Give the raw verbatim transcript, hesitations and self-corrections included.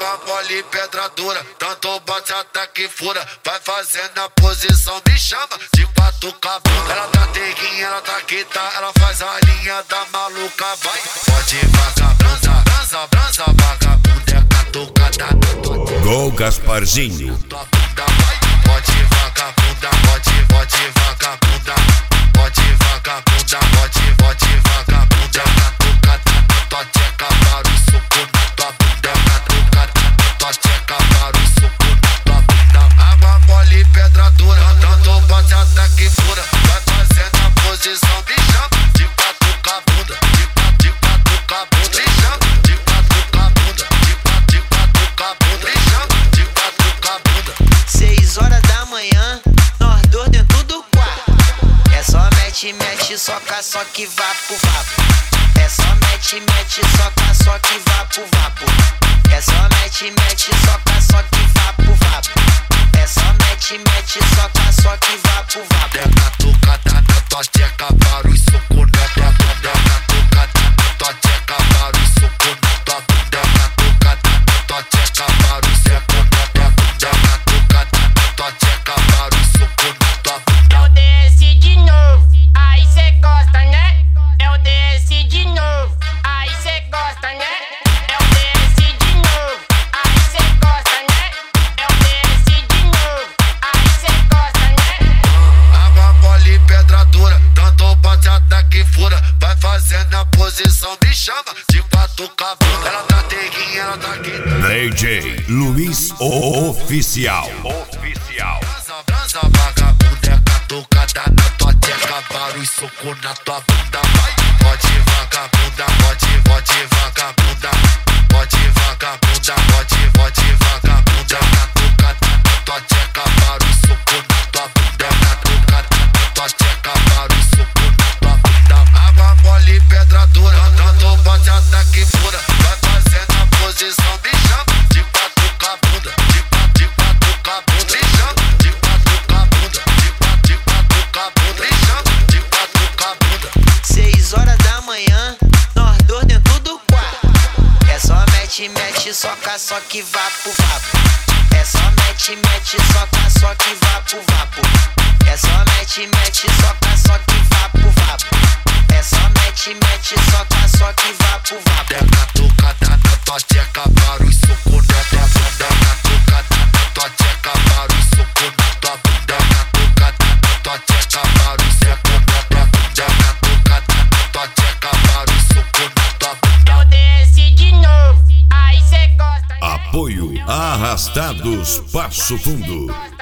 Água mole, pedra dura, tanto bate até que fura. Vai fazendo a posição, me chama de quatro cabos. Ela tá teguinha, ela tá quita, ela faz a linha da maluca. Vai, pode vagabunda, branza, branza, vagabunda é catucada na tua tela. Gol Gasparzinho. Tua bunda vai, pode vagabunda, pode, pode vagabunda, pode vagabunda, pode, pode vagabunda, catucada na tua tcheca, para o suco na tua bunda, catucada na tua tcheca, para o suco na tua bunda. Água mole, pedra dura, tanto bate até que fura. Vai fazendo a posição, me chama de quatro cabunda, de quatro, de quatro cabunda, me chama de quatro cabunda, de quatro, de quatro cabunda, me chama de quatro cabunda. Seis horas da manhã, nós dois dentro do quarto. É só mete, mete, soca, só que vapo, vapo. É só mete, mete, soca, só que vapo, vapo. É só mete, mete, soca, só que vapo, vapo. É só mete, mete, soca, só que vapo, vapo. É catucada na tua tcheca, para o suco na tua bunda. Catucada na tua tcheca, para o suco na tua bunda. Catucada na tua tcheca, para o suco na tua bunda. Catucada na tua tcheca, para o suco na tua bunda. Eu desci de novo, aí cê gosta, né? Eu desci de novo, aí cê gosta, né? Eu desci de novo, aí cê gosta, né? Eu desci de novo, aí cê gosta, né? Água mole, pedra dura, tanto bate até que fura. Vai fazendo a posição, me chama de quatro cabunda. Ela tá teguinha, ela tá quita. D J Luiz Oficial. Oficial. Branza, branza, vagabunda é catucada na tua tcheca, para o suco na tua bunda. Vai, pode vagabunda, pode, pode vagabunda, pode vagabunda, pode, pode vagabunda. Catucada na tua tcheca, para o suco na tua bunda. Catucada na tua tcheca, para o suco na tua bunda. Água mole, pedra dura, tanto bate até que fura. Vai fazendo a posição, me chama de quatro cabunda, de quatro, de quatro cabunda, me chama de quatro cabunda, de quatro, de quatro cabunda, me chama de quatro cabunda. Seis horas da manhã, nós dois dentro do quarto. É só mete, mete, soca, só que vapo, vapo. É só mete, mete, soca, só que vapo, vapo. É só mete, mete, soca, só que vapo, vapo. É só mete, mete, soca, só que vapo, vapo. É catucada na tua tcheca, para o suco na tua bunda. Catucada na tua tcheca, para o suco na tua bunda. Catucada na tua tcheca, para o suco na tua bunda. Catucada na tua tcheca, para o suco na tua bunda. Eu desci de novo, aí cê gosta, né? Apoio Arrastados Passo Fundo.